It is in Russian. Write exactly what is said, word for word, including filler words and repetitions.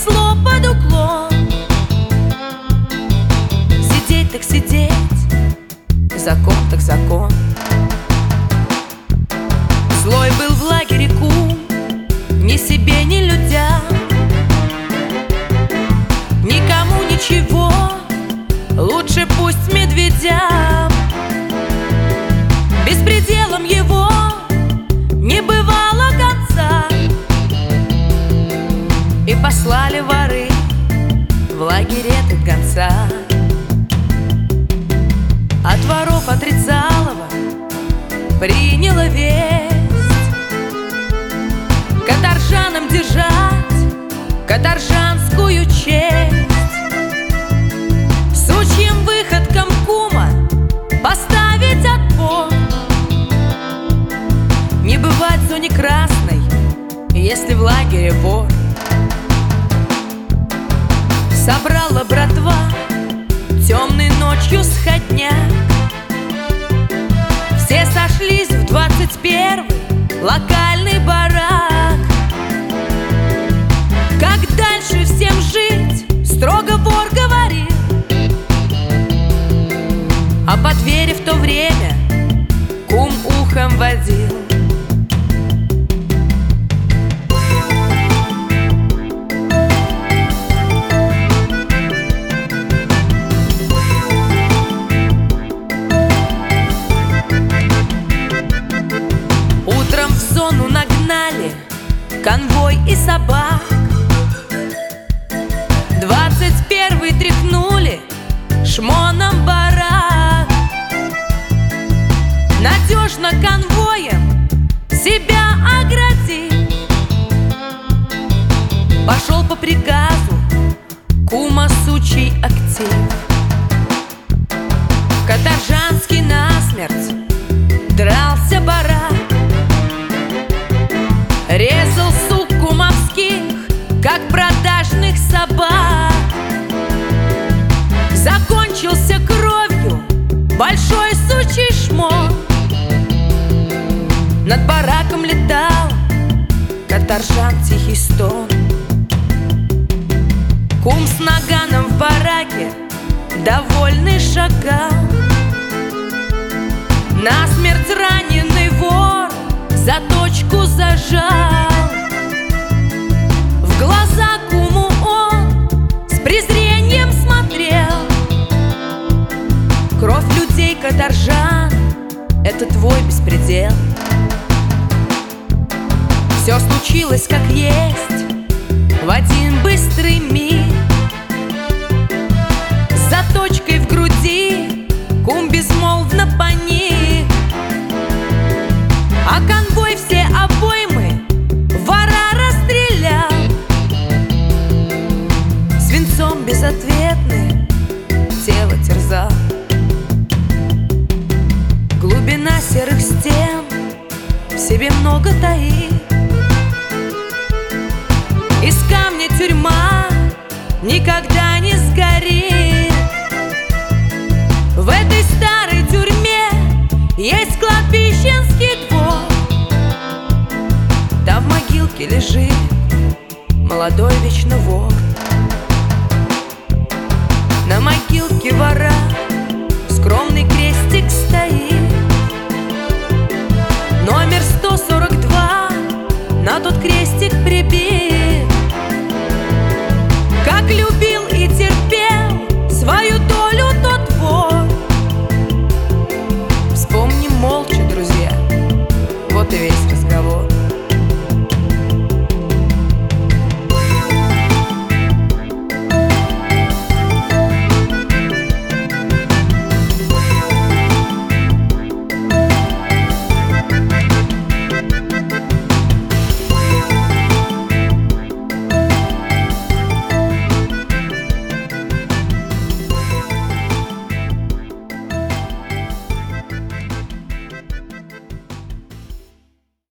ремесло под уклон. Сидеть так сидеть, закон так закон. Злой был в лагере кум, ни себе, ни людям, никому ничего, лучше пусть медведям. Беспределом его не бывало конца, и послали воры в лагерь этот гонца. От воров отрицалого приняла весть: каторжанам держать каторжанскую честь. Сучьим выходкам кума поставить отпор. Не бывать в зоне красной, если в лагере вор. Собрала братва темной ночью сходняк. Все сошлись в двадцать первый локальный барак. Как дальше всем жить, строго вор говорил, а по двери в то время кум ухом водил. Утром в зону нагнали конвой и собак. Двадцать первый тряхнули шмоном барак. Надежно конвоем себя огради. Пошел по приказу кума сучий актив. Каторжанский насмерть дрался барак. Резал сук кумовских, как продажных собак. Закончился кровью большой сучий шмон. Над бараком летал каторжан тихий стон. Кум с наганом в бараке довольный шагал. Насмерть раненый вор заточку зажал. В глаза куму он с презрением смотрел. Кровь людей каторжан — это твой беспредел. Все случилось как есть в один быстрый миг. С заточкой в груди кум безмолвно поник. А конвой все обоймы вора расстрелял. Свинцом безответным тело терзал. Глубина серых стен в себе много таит. Из камня тюрьма никогда не сгорит. В этой старой тюрьме есть кладбищенский двор. Там в могилке лежит молодой вечно вор. На могилке вора скромный крестик стоит. Номер сто сорок два на тот крестик прибит. Как любил и терпел свою долю тот вор. Вспомним молча, друзья, вот и весь разговор.